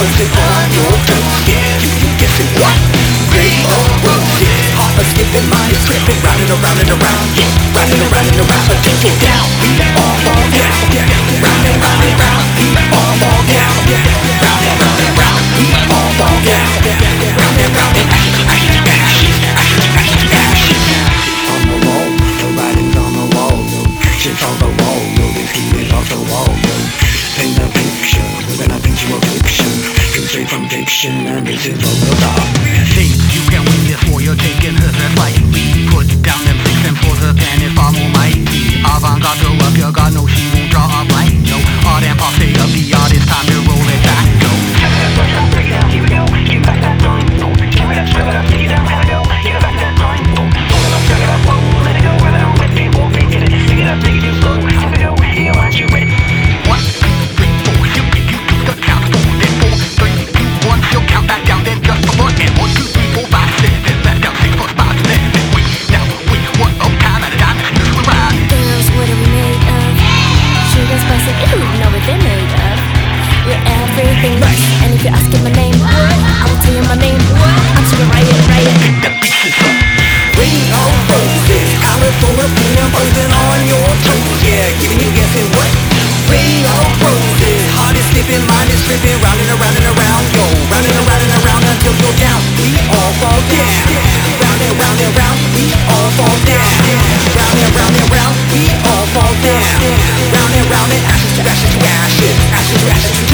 posted on your toes. Yeah, you guessing what? Ray of roses, heart is skipping, mind is tripping, round and around and around, yeah, round and around and around, but don't get down, we all fall down, round and round and round, we all fall down, round and round and round, we all fall down, round and round and ashes, ashes, ashes. On the wall, the writing's on the wall, yo. Shit's on the wall, yo. The feet is off the wall, yo. Paint a picture, we're gonna paint you a picture. Straight from fiction, and this is what we'll talk. Think you can win this war, you're taking her that lightly. Put down them six and fours, the pen is far more mighty. Avant-garde to up your god, no, she won't draw a blank, yo. Art and pop, state of the art, it's time to roll it back, yo. Here we go, give back that time, yo. Give it up, strip it up, take it down, have it go. Give back that time, yo. Hold it up, drag it up, whoa, let it go, run out with me, won't be in it. Pick it up, take it too slow, have it go, here, watch you win. 1, 2, 3, 4, you do the count, 4, then 4, 3, 2, 1, she'll count back down, then just a one, and 1, 2, 3, 4, 5, 6, then left down, 6, 4, 5, 7, then we, now we, 1, oh, time at a time, this we're riding. Girls, what are we made of? Sugar, spice, and ooh, know what they're made of. We're everything lush, and if you're asking my name, I will tell you my name. I'm super right it. Ring of roses, California peanut buzzing on your toes. Yeah, giving you guessing what? Ring of roses, heart is skipping, mind is tripping, round and around and around, yo. Round and around until you're down. We all fall down. Round and round and round, we all fall down. Round and round and round, we all fall down. Round and ashes to ashes to ashes, ashes to ashes to